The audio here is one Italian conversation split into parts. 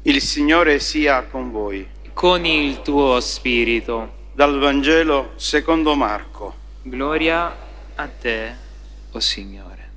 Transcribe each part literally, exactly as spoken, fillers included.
Il Signore sia con voi. Con il tuo spirito. Dal Vangelo secondo Marco. Gloria a te, o Signore.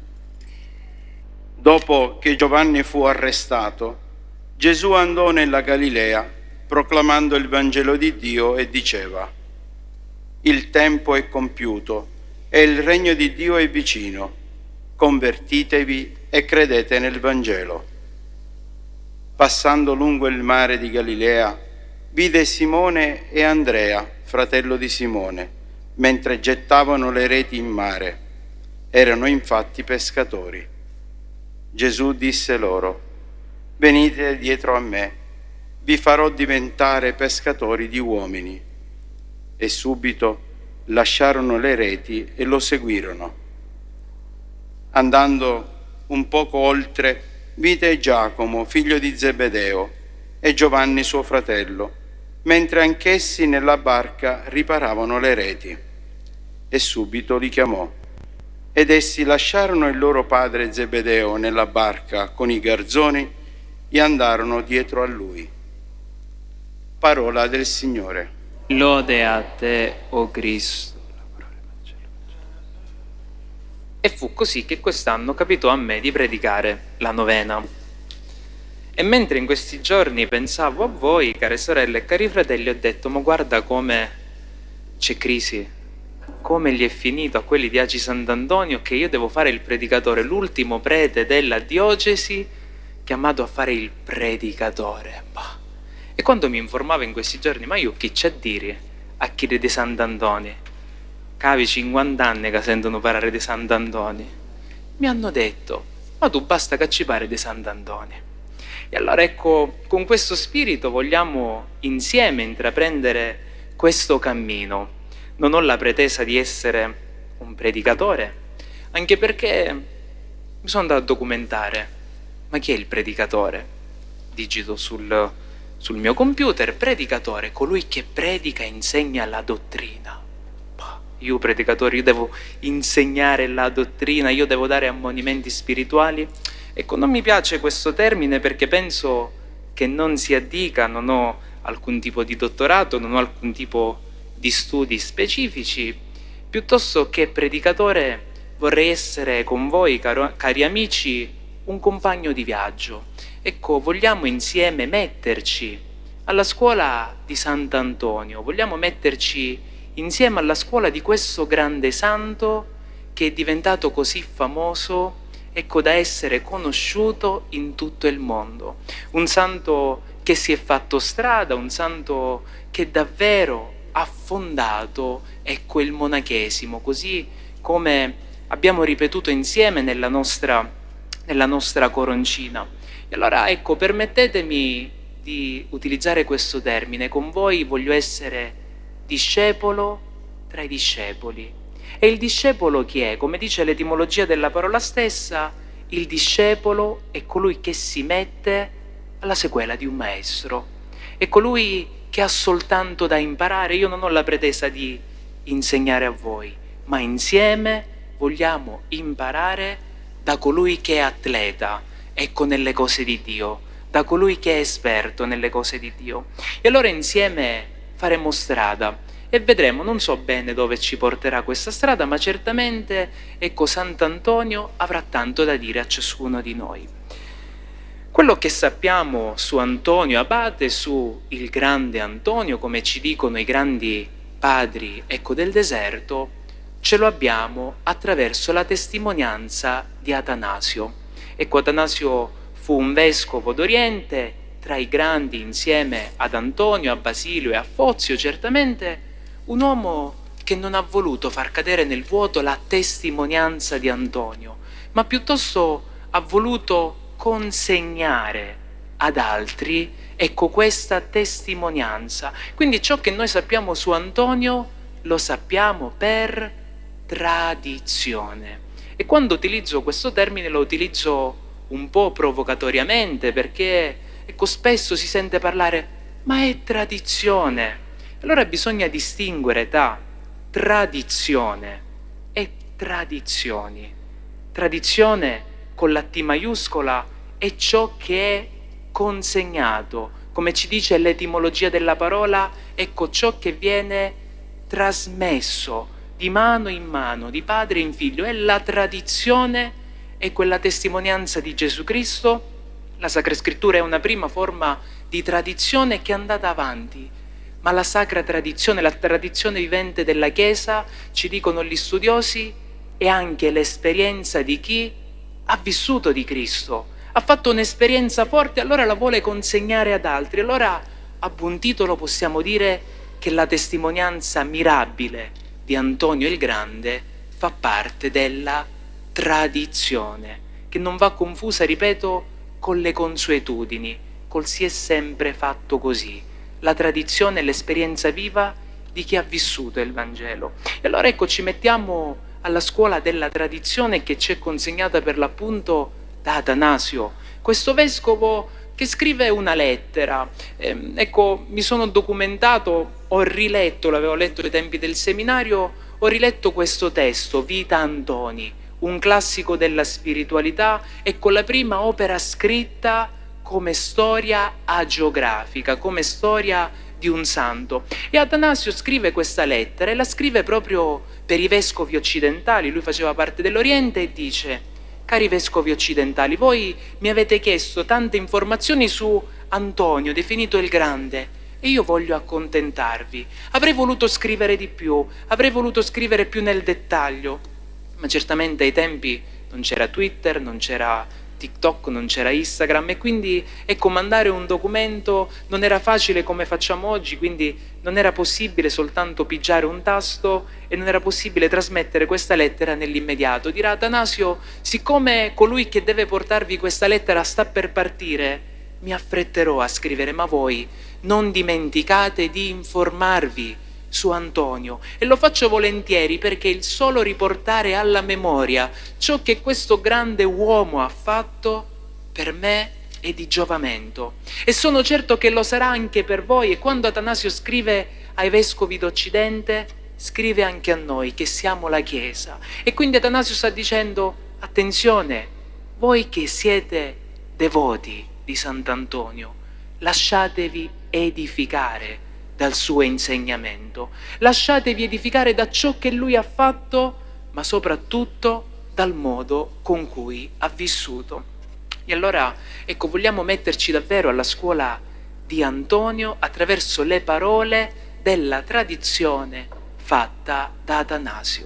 Dopo che Giovanni fu arrestato, Gesù andò nella Galilea, proclamando il Vangelo di Dio e diceva: Il tempo è compiuto e il regno di Dio è vicino. Convertitevi e credete nel Vangelo. Passando lungo il mare di Galilea, vide Simone e Andrea, fratello di Simone, mentre gettavano le reti in mare. Erano infatti pescatori. Gesù disse loro: Venite dietro a me, vi farò diventare pescatori di uomini. E subito lasciarono le reti e lo seguirono. Andando un poco oltre, vide Giacomo, figlio di Zebedeo, e Giovanni suo fratello, mentre anch'essi nella barca riparavano le reti. E subito li chiamò. Ed essi lasciarono il loro padre Zebedeo nella barca con i garzoni e andarono dietro a lui. Parola del Signore. Lode a te, o Cristo. E fu così che quest'anno capitò a me di predicare la novena. E mentre in questi giorni pensavo a voi, care sorelle e cari fratelli, ho detto: ma guarda come c'è crisi, come gli è finito a quelli di Aci Sant'Antonio che io devo fare il predicatore, l'ultimo prete della diocesi chiamato a fare il predicatore. Bah. E quando mi informavo in questi giorni, ma io chi c'è a dire a chi di Sant'Antonio? Cavi cinquanta anni che sentono parlare di Sant'Antonio. Mi hanno detto: ma tu basta che ci pare di Sant'Antonio. E allora ecco, con questo spirito vogliamo insieme intraprendere questo cammino. Non ho la pretesa di essere un predicatore, anche perché mi sono andato a documentare. Ma chi è il predicatore? Digito sul, sul mio computer: predicatore, colui che predica e insegna la dottrina. Io predicatore, io devo insegnare la dottrina, io devo dare ammonimenti spirituali. Ecco, non mi piace questo termine perché penso che non si addica, non ho alcun tipo di dottorato, non ho alcun tipo di studi specifici. Piuttosto che predicatore vorrei essere con voi, caro, cari amici, un compagno di viaggio. Ecco, vogliamo insieme metterci alla scuola di Sant'Antonio, vogliamo metterci insieme alla scuola di questo grande santo che è diventato così famoso, ecco, da essere conosciuto in tutto il mondo. Un santo che si è fatto strada, un santo che davvero ha fondato, ecco, il monachesimo, così come abbiamo ripetuto insieme nella nostra, nella nostra coroncina. E allora, ecco, permettetemi di utilizzare questo termine. Con voi voglio essere discepolo tra i discepoli. E il discepolo chi è? Come dice l'etimologia della parola stessa, il discepolo è colui che si mette alla sequela di un maestro, è colui che ha soltanto da imparare. Io non ho la pretesa di insegnare a voi, ma insieme vogliamo imparare da colui che è atleta, ecco, nelle cose di Dio, da colui che è esperto nelle cose di Dio. E allora insieme faremo strada e vedremo, non so bene dove ci porterà questa strada, ma certamente, ecco, Sant'Antonio avrà tanto da dire a ciascuno di noi. Quello che sappiamo su Antonio Abate, su il grande Antonio, come ci dicono i grandi padri, ecco, del deserto, ce lo abbiamo attraverso la testimonianza di Atanasio. Ecco, Atanasio fu un vescovo d'Oriente, tra i grandi insieme ad Antonio, a Basilio e a Fozio, certamente un uomo che non ha voluto far cadere nel vuoto la testimonianza di Antonio, ma piuttosto ha voluto consegnare ad altri, ecco, questa testimonianza. Quindi ciò che noi sappiamo su Antonio lo sappiamo per tradizione. E quando utilizzo questo termine lo utilizzo un po' provocatoriamente perché, ecco, spesso si sente parlare, ma è tradizione. Allora bisogna distinguere tra tradizione e tradizioni. Tradizione con la T maiuscola è ciò che è consegnato. Come ci dice l'etimologia della parola, ecco ciò che viene trasmesso di mano in mano, di padre in figlio. È la tradizione, è quella testimonianza di Gesù Cristo. La Sacra Scrittura è una prima forma di tradizione che è andata avanti, ma la sacra tradizione, la tradizione vivente della Chiesa, ci dicono gli studiosi, è anche l'esperienza di chi ha vissuto di Cristo, ha fatto un'esperienza forte, allora la vuole consegnare ad altri. Allora, a buon titolo possiamo dire che la testimonianza mirabile di Antonio il Grande fa parte della tradizione, che non va confusa, ripeto, con le consuetudini, col si è sempre fatto così. La tradizione è l'esperienza viva di chi ha vissuto il Vangelo. E allora ecco, ci mettiamo alla scuola della tradizione che ci è consegnata per l'appunto da Atanasio, questo vescovo che scrive una lettera. Eh, ecco, mi sono documentato, ho riletto, l'avevo letto ai tempi del seminario, ho riletto questo testo, Vita Antoni, un classico della spiritualità, ecco la prima opera scritta come storia agiografica, come storia di un santo. E Atanasio scrive questa lettera e la scrive proprio per i vescovi occidentali, lui faceva parte dell'Oriente, e dice: cari vescovi occidentali, voi mi avete chiesto tante informazioni su Antonio, definito il Grande, e io voglio accontentarvi. Avrei voluto scrivere di più, avrei voluto scrivere più nel dettaglio, ma certamente ai tempi non c'era Twitter, non c'era TikTok, non c'era Instagram, e quindi ecco, mandare un documento non era facile come facciamo oggi, quindi non era possibile soltanto pigiare un tasto e non era possibile trasmettere questa lettera nell'immediato. Dirà Atanasio: siccome colui che deve portarvi questa lettera sta per partire, mi affretterò a scrivere, ma voi non dimenticate di informarvi su Antonio. E lo faccio volentieri, perché il solo riportare alla memoria ciò che questo grande uomo ha fatto per me è di giovamento, e sono certo che lo sarà anche per voi. E quando Atanasio scrive ai vescovi d'Occidente, scrive anche a noi che siamo la Chiesa. E quindi Atanasio sta dicendo: attenzione, voi che siete devoti di Sant'Antonio, lasciatevi edificare dal suo insegnamento, lasciatevi edificare da ciò che lui ha fatto, ma soprattutto dal modo con cui ha vissuto. E allora, ecco, vogliamo metterci davvero alla scuola di Antonio attraverso le parole della tradizione fatta da Atanasio.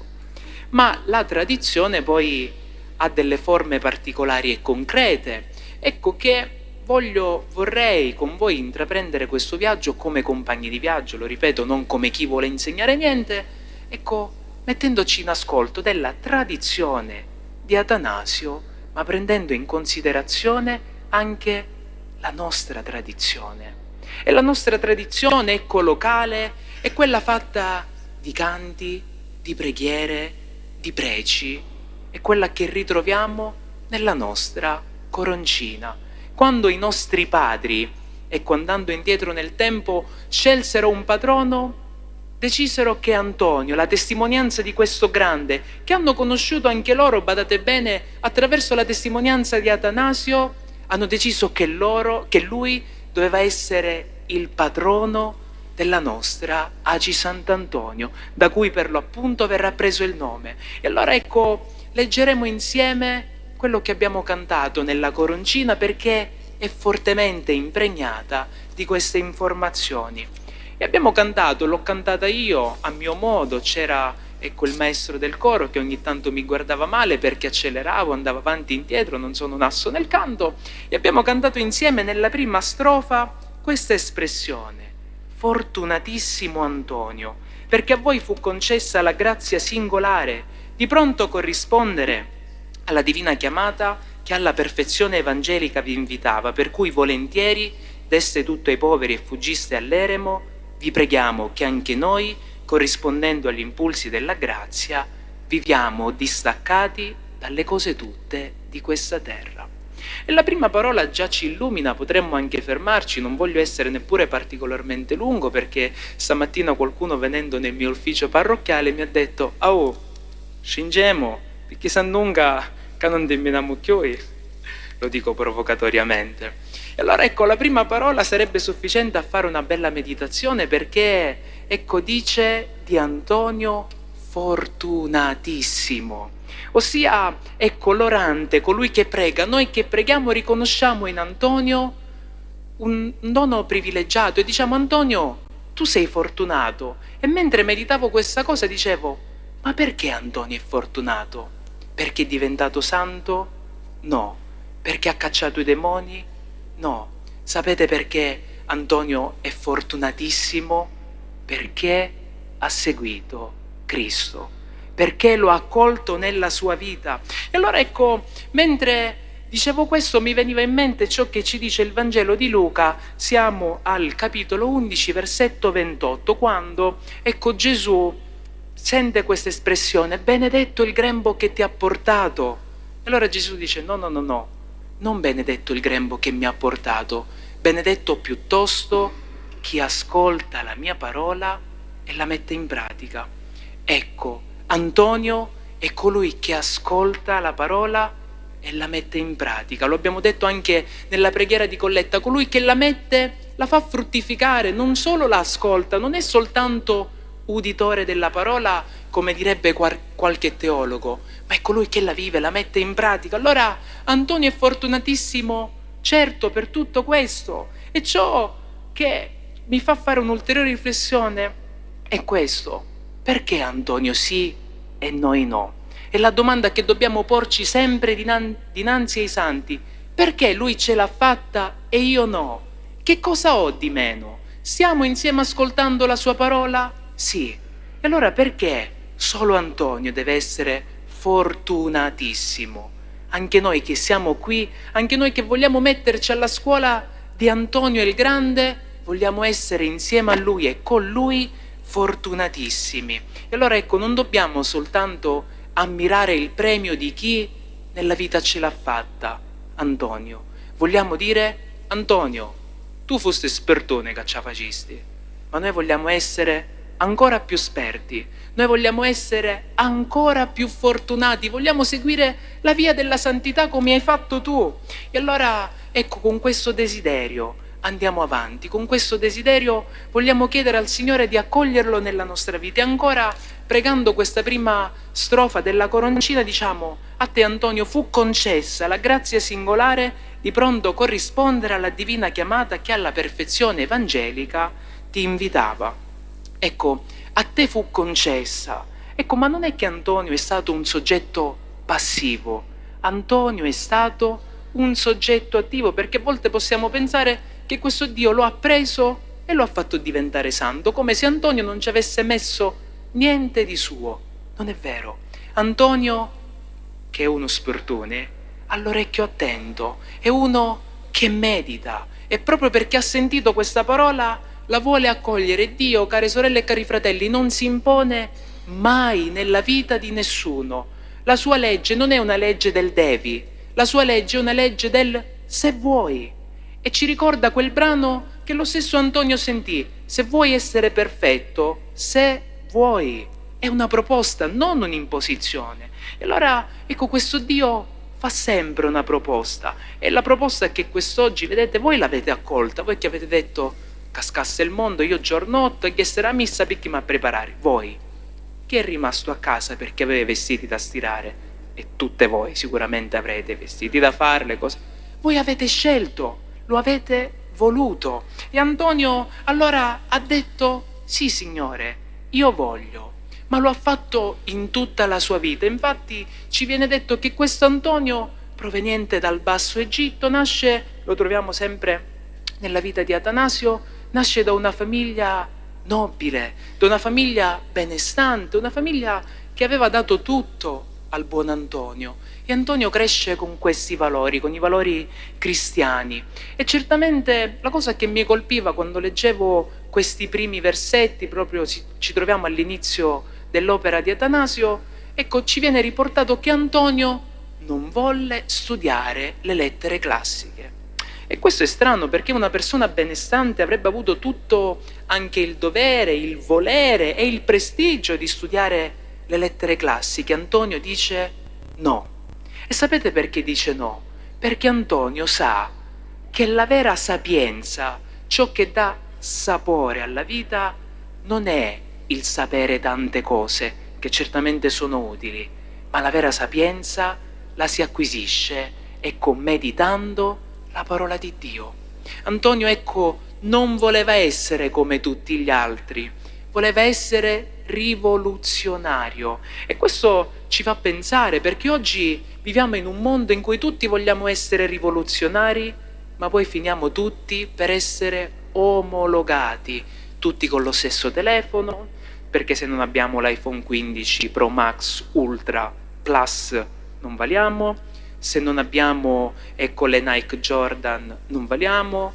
Ma la tradizione poi ha delle forme particolari e concrete, ecco che Voglio, vorrei con voi intraprendere questo viaggio come compagni di viaggio, lo ripeto, non come chi vuole insegnare niente, ecco, mettendoci in ascolto della tradizione di Atanasio, ma prendendo in considerazione anche la nostra tradizione. E la nostra tradizione, ecco, locale, è quella fatta di canti, di preghiere, di preci, è quella che ritroviamo nella nostra coroncina. Quando i nostri padri, ecco, andando indietro nel tempo, scelsero un patrono, decisero che Antonio, la testimonianza di questo grande, che hanno conosciuto anche loro, badate bene, attraverso la testimonianza di Atanasio, hanno deciso che loro, che lui doveva essere il patrono della nostra Agi Sant'Antonio, da cui per l'appunto verrà preso il nome. E allora ecco, leggeremo insieme quello che abbiamo cantato nella coroncina, perché è fortemente impregnata di queste informazioni. E abbiamo cantato, l'ho cantata io a mio modo, c'era ecco il maestro del coro che ogni tanto mi guardava male perché acceleravo, andavo avanti e indietro, non sono un asso nel canto, e abbiamo cantato insieme nella prima strofa questa espressione: fortunatissimo Antonio, perché a voi fu concessa la grazia singolare di pronto corrispondere alla divina chiamata che alla perfezione evangelica vi invitava, per cui volentieri deste tutto ai poveri e fuggiste all'eremo, vi preghiamo che anche noi, corrispondendo agli impulsi della grazia, viviamo distaccati dalle cose tutte di questa terra. E la prima parola già ci illumina, potremmo anche fermarci, non voglio essere neppure particolarmente lungo, perché stamattina qualcuno venendo nel mio ufficio parrocchiale mi ha detto: «Oh, scingemo, perché s'annunga che non terminiamo più», lo dico provocatoriamente. E allora ecco, la prima parola sarebbe sufficiente a fare una bella meditazione, perché ecco dice di Antonio fortunatissimo, ossia è colorante, colui che prega. Noi che preghiamo riconosciamo in Antonio un dono privilegiato e diciamo: Antonio, tu sei fortunato. E mentre meditavo questa cosa dicevo: ma perché Antonio è fortunato? Perché è diventato santo? No. Perché ha cacciato i demoni? No. Sapete perché Antonio è fortunatissimo? Perché ha seguito Cristo, perché lo ha accolto nella sua vita. E allora ecco, mentre dicevo questo mi veniva in mente ciò che ci dice il Vangelo di Luca. Siamo al capitolo undici, versetto ventotto, quando ecco Gesù sente questa espressione: benedetto il grembo che ti ha portato. E allora Gesù dice: no, no, no, no, non benedetto il grembo che mi ha portato, benedetto piuttosto chi ascolta la mia parola e la mette in pratica. Ecco, Antonio è colui che ascolta la parola e la mette in pratica. Lo abbiamo detto anche nella preghiera di Colletta: colui che la mette, la fa fruttificare, non solo la ascolta, non è soltanto uditore della parola, come direbbe qualche teologo, ma è colui che la vive, la mette in pratica. Allora Antonio è fortunatissimo, certo, per tutto questo. E ciò che mi fa fare un'ulteriore riflessione è questo: perché Antonio sì e noi no? È la domanda che dobbiamo porci sempre dinanzi ai santi. Perché lui ce l'ha fatta e io no? Che cosa ho di meno? Stiamo insieme ascoltando la sua parola? Sì. E allora perché solo Antonio deve essere fortunatissimo? Anche noi che siamo qui, anche noi che vogliamo metterci alla scuola di Antonio il Grande, vogliamo essere insieme a lui e con lui fortunatissimi. E allora ecco, non dobbiamo soltanto ammirare il premio di chi nella vita ce l'ha fatta, Antonio. Vogliamo dire: Antonio, tu foste spertone che ce la facisti, ma noi vogliamo essere ancora più esperti, noi vogliamo essere ancora più fortunati, vogliamo seguire la via della santità come hai fatto tu. E allora ecco, con questo desiderio andiamo avanti, con questo desiderio vogliamo chiedere al Signore di accoglierlo nella nostra vita. E ancora, pregando questa prima strofa della coroncina, diciamo: a te Antonio fu concessa la grazia singolare di pronto corrispondere alla divina chiamata che alla perfezione evangelica ti invitava. Ecco, a te fu concessa. Ecco, ma non è che Antonio è stato un soggetto passivo, Antonio è stato un soggetto attivo, perché a volte possiamo pensare che questo Dio lo ha preso e lo ha fatto diventare santo, come se Antonio non ci avesse messo niente di suo. Non è vero. Antonio, che è uno spertone, ha l'orecchio attento, è uno che medita, e proprio perché ha sentito questa parola la vuole accogliere. Dio, care sorelle e cari fratelli, non si impone mai nella vita di nessuno. La sua legge non è una legge del devi, la sua legge è una legge del se vuoi. E ci ricorda quel brano che lo stesso Antonio sentì: se vuoi essere perfetto, se vuoi. È una proposta, non un'imposizione. E allora, ecco, questo Dio fa sempre una proposta. E la proposta è che quest'oggi, vedete, voi l'avete accolta, voi che avete detto: cascasse il mondo, io giornotto e che sarà missa per chi mi a preparare. Voi, chi è rimasto a casa perché aveva vestiti da stirare? E tutte voi sicuramente avrete vestiti da fare, le cose. Voi avete scelto, lo avete voluto. E Antonio allora ha detto: sì, Signore, io voglio. Ma lo ha fatto in tutta la sua vita. Infatti ci viene detto che questo Antonio, proveniente dal Basso Egitto, nasce, lo troviamo sempre nella vita di Atanasio, nasce da una famiglia nobile, da una famiglia benestante, una famiglia che aveva dato tutto al buon Antonio. E Antonio cresce con questi valori, con i valori cristiani. E certamente la cosa che mi colpiva quando leggevo questi primi versetti, proprio ci troviamo all'inizio dell'opera di Atanasio, ecco, ci viene riportato che Antonio non volle studiare le lettere classiche. E questo è strano, perché una persona benestante avrebbe avuto tutto, anche il dovere, il volere e il prestigio di studiare le lettere classiche. Antonio dice no. E sapete perché dice no? Perché Antonio sa che la vera sapienza, ciò che dà sapore alla vita, non è il sapere tante cose, che certamente sono utili, ma la vera sapienza la si acquisisce, ecco, meditando la parola di Dio. Antonio, ecco, non voleva essere come tutti gli altri, voleva essere rivoluzionario. E questo ci fa pensare, perché oggi viviamo in un mondo in cui tutti vogliamo essere rivoluzionari, ma poi finiamo tutti per essere omologati, tutti con lo stesso telefono, perché se non abbiamo l'iPhone quindici Pro Max Ultra Plus non valiamo, se non abbiamo, ecco, le Nike Jordan non valiamo.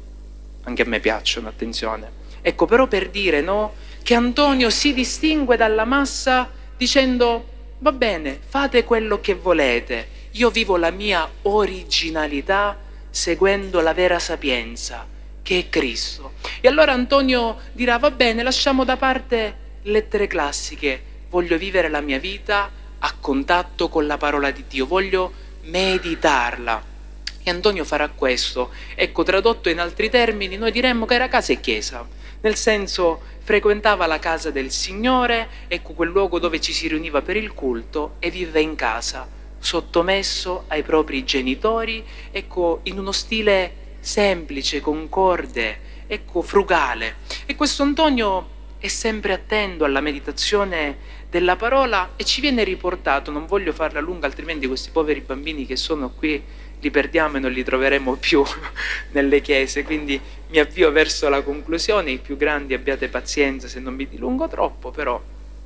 Anche a me piacciono, attenzione. Ecco, però per dire, no, che Antonio si distingue dalla massa dicendo: va bene, fate quello che volete, io vivo la mia originalità seguendo la vera sapienza, che è Cristo. E allora Antonio dirà: va bene, lasciamo da parte lettere classiche, voglio vivere la mia vita a contatto con la parola di Dio, voglio meditarla. E Antonio farà questo. Ecco, tradotto in altri termini, noi diremmo che era casa e chiesa, nel senso, frequentava la casa del Signore, ecco, quel luogo dove ci si riuniva per il culto, e viveva in casa, sottomesso ai propri genitori, ecco, in uno stile semplice, concorde, ecco, frugale. E questo Antonio è sempre attento alla meditazione della parola, e ci viene riportato, non voglio farla lunga altrimenti questi poveri bambini che sono qui li perdiamo e non li troveremo più nelle chiese, quindi mi avvio verso la conclusione. I più grandi abbiate pazienza se non mi dilungo troppo, però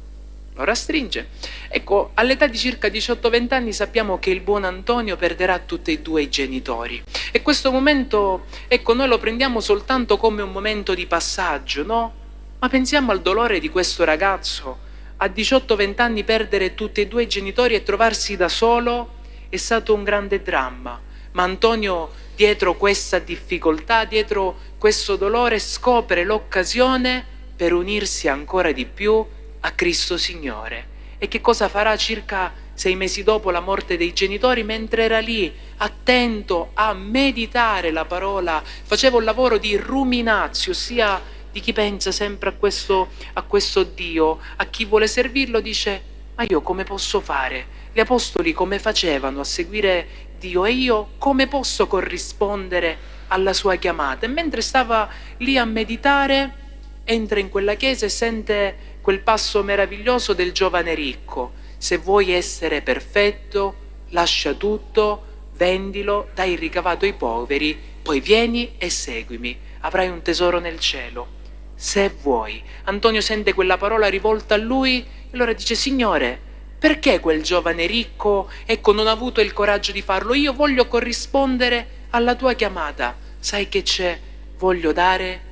lo rastringe. Ecco, all'età di circa diciotto venti anni sappiamo che il buon Antonio perderà tutti e due i genitori, e questo momento, ecco, noi lo prendiamo soltanto come un momento di passaggio, no? Ma pensiamo al dolore di questo ragazzo. A diciotto venti anni perdere tutti e due i genitori e trovarsi da solo è stato un grande dramma. Ma Antonio, dietro questa difficoltà, dietro questo dolore, scopre l'occasione per unirsi ancora di più a Cristo Signore. E che cosa farà circa sei mesi dopo la morte dei genitori? Mentre era lì, attento a meditare la parola, faceva un lavoro di ruminazio, ossia di chi pensa sempre a questo, a questo Dio, a chi vuole servirlo, dice: ma io come posso fare? Gli apostoli come facevano a seguire Dio, e io come posso corrispondere alla sua chiamata? E mentre stava lì a meditare, entra in quella chiesa e sente quel passo meraviglioso del giovane ricco: se vuoi essere perfetto, lascia tutto, vendilo, dai il ricavato ai poveri, poi vieni e seguimi, avrai un tesoro nel cielo. Se vuoi. Antonio sente quella parola rivolta a lui e allora dice: Signore, perché quel giovane ricco, ecco, non ha avuto il coraggio di farlo? Io voglio corrispondere alla tua chiamata. Sai che c'è? Voglio dare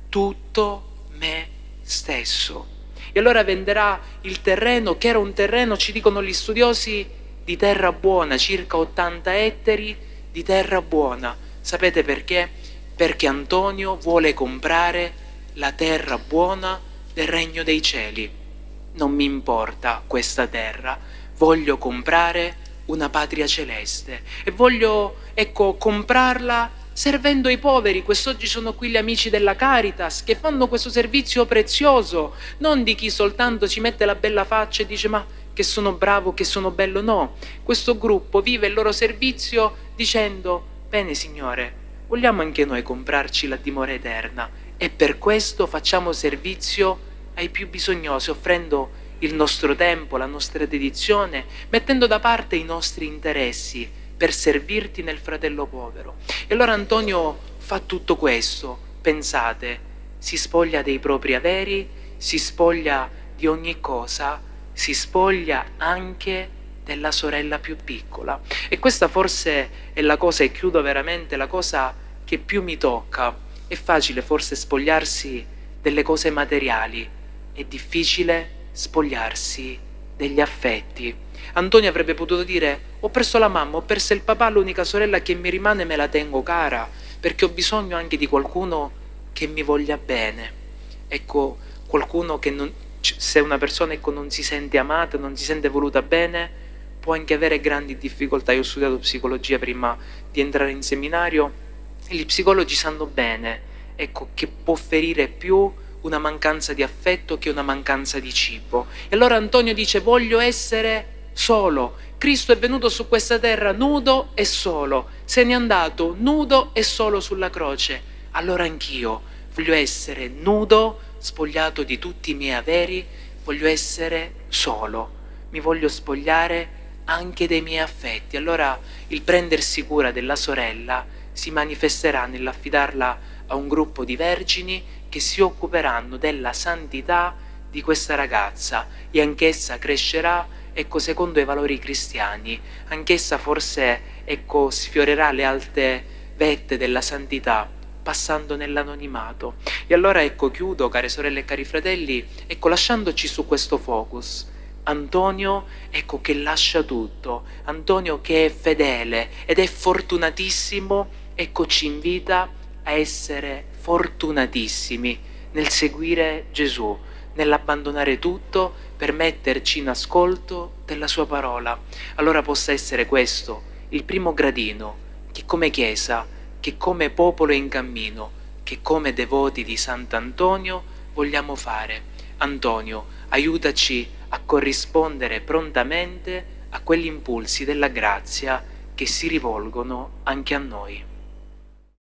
tutto me stesso. E allora venderà il terreno, che era un terreno, ci dicono gli studiosi, di terra buona, circa ottanta ettari di terra buona. Sapete perché? Perché Antonio vuole comprare la terra buona del regno dei cieli. Non mi importa questa terra, voglio comprare una patria celeste e voglio, ecco, comprarla servendo i poveri. Quest'oggi sono qui gli amici della Caritas che fanno questo servizio prezioso, non di chi soltanto ci mette la bella faccia e dice: ma che sono bravo, che sono bello. No, questo gruppo vive il loro servizio dicendo: bene Signore, vogliamo anche noi comprarci la dimora eterna, e per questo facciamo servizio ai più bisognosi, offrendo il nostro tempo, la nostra dedizione, mettendo da parte i nostri interessi per servirti nel fratello povero. E allora Antonio fa tutto questo. Pensate, si spoglia dei propri averi, si spoglia di ogni cosa, si spoglia anche della sorella più piccola. E questa forse è la cosa, e chiudo veramente, la cosa che più mi tocca. È facile forse spogliarsi delle cose materiali, è difficile spogliarsi degli affetti. Antonio avrebbe potuto dire: ho perso la mamma, ho perso il papà, l'unica sorella che mi rimane me la tengo cara, perché ho bisogno anche di qualcuno che mi voglia bene. Ecco, qualcuno che non, se una persona, ecco, non si sente amata, non si sente voluta bene, può anche avere grandi difficoltà. Io ho studiato psicologia prima di entrare in seminario, Gli psicologi sanno bene, ecco, che può ferire più una mancanza di affetto che una mancanza di cibo. E allora Antonio dice: voglio essere solo. Cristo è venuto su questa terra nudo e solo, se n'è andato nudo e solo sulla croce. Allora anch'io voglio essere nudo, spogliato di tutti i miei averi, voglio essere solo, mi voglio spogliare anche dei miei affetti. Allora il prendersi cura della sorella si manifesterà nell'affidarla a un gruppo di vergini che si occuperanno della santità di questa ragazza, e anch'essa crescerà, ecco, secondo i valori cristiani. Anch'essa forse, ecco, sfiorerà le alte vette della santità, passando nell'anonimato. E allora, ecco, chiudo, care sorelle e cari fratelli, ecco, lasciandoci su questo focus. Antonio, ecco, che lascia tutto, Antonio che è fedele ed è fortunatissimo, ecco, ci invita a essere fortunatissimi nel seguire Gesù, nell'abbandonare tutto per metterci in ascolto della sua parola. Allora possa essere questo il primo gradino che come Chiesa, che come popolo in cammino, che come devoti di Sant'Antonio vogliamo fare. Antonio, aiutaci a corrispondere prontamente a quegli impulsi della grazia che si rivolgono anche a noi.